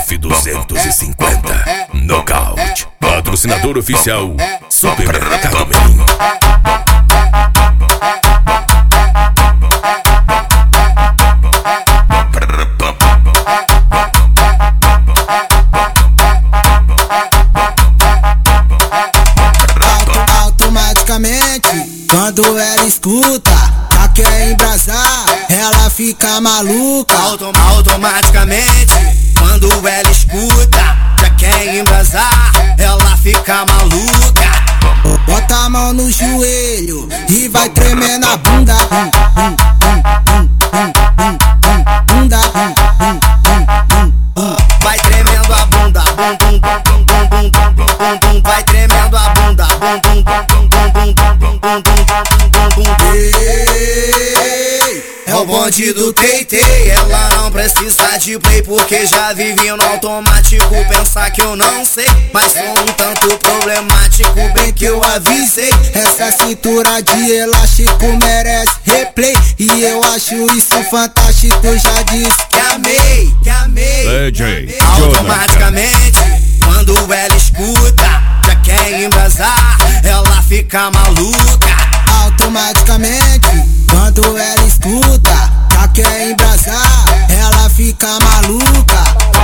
F250 Nocaute. Patrocinador oficial Supermercado Melim. Automaticamente, quando ela escuta, já quer embrasar, ela fica maluca. Automaticamente, quando ela escuta, já quer embrasar, ela fica maluca. Bota a mão no joelho e vai tremendo a bunda. Bunda. Vai tremendo a bunda, vai tremendo a bunda, é o bonde do Teitei. Ela não precisa de play porque já vive no automático. Pensar que eu não sei, mas sou um tanto problemático. Bem que eu avisei, essa cintura de elástico merece replay. E eu acho isso fantástico, já disse que amei, que amei, DJ automaticamente, quando ela escuta, já quer embrasar, ela fica maluca. Automaticamente, quando ela escuta, já quer embrasar, ela fica maluca.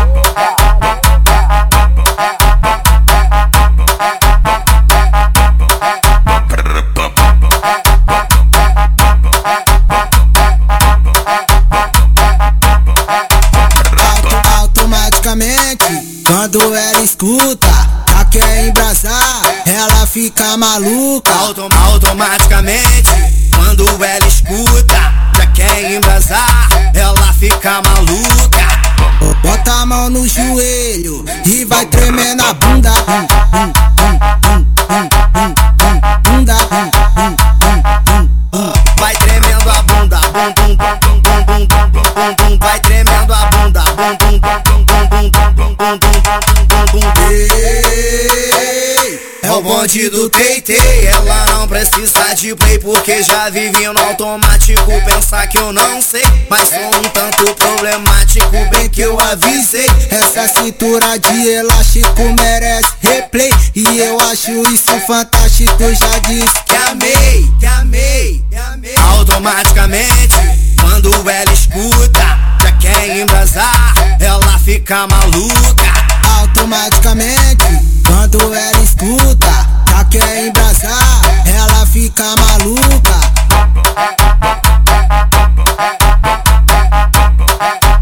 Automaticamente, quando ela escuta, já quer embrasar, ela fica maluca. Automaticamente, quando ela escuta, já quer embrasar, ela fica maluca. Bota a mão no joelho e vai tremendo a bunda. Bunda. Vai tremendo a bunda, vai tremendo a bunda, é o bonde do Teitei. Ela não precisa de play porque já vive no automático. Pensar que eu não sei, mas sou um tanto problemático. Bem que eu avisei, essa cintura de elástico merece replay. E eu acho isso fantástico, já disse que amei, que amei, que amei. Automaticamente, quando ela escuta, já quer embrasar, ela fica maluca. Automaticamente, quando ela escuta, já quer embrasar, ela fica maluca.